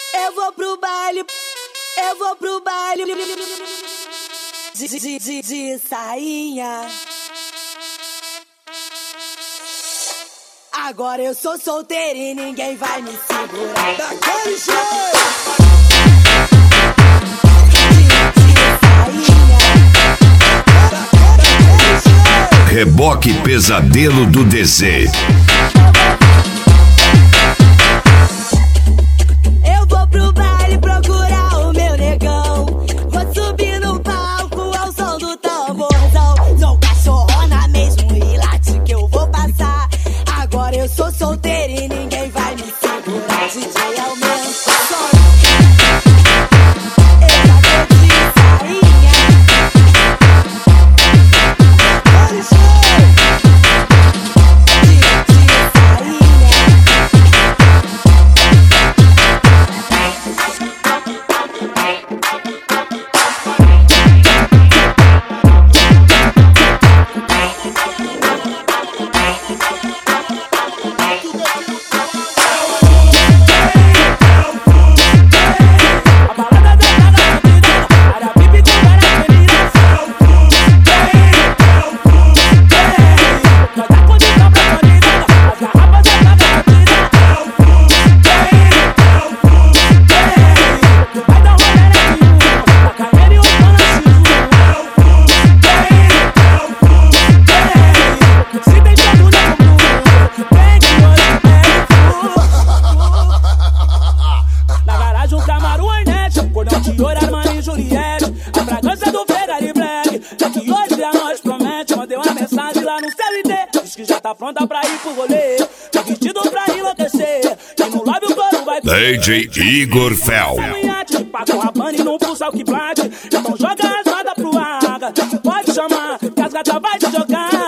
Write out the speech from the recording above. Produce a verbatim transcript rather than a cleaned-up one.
Eu vou pro baile, eu vou pro baile de, de, de, de sainha. Agora eu sou solteira e ninguém vai me segurar. Daquele jeito! Reboque Pesadelo do D Z. Eu vou pro baile procurar o meu negão. Vou subir no palco ao som do tamborzão. Sou cachorrona mesmo e late que eu vou passar. Agora eu sou solteira e ninguém vai me segurar. D J aumenta o som. Pronta pra ir pro rolê, tá vestido pra enlouquecer. E no lobby o coro vai D J Igor Fel. Paga o rabano e não pulsa o que bate. Então joga as rodas pro ar. Pode chamar, que as gatas vai te jogar.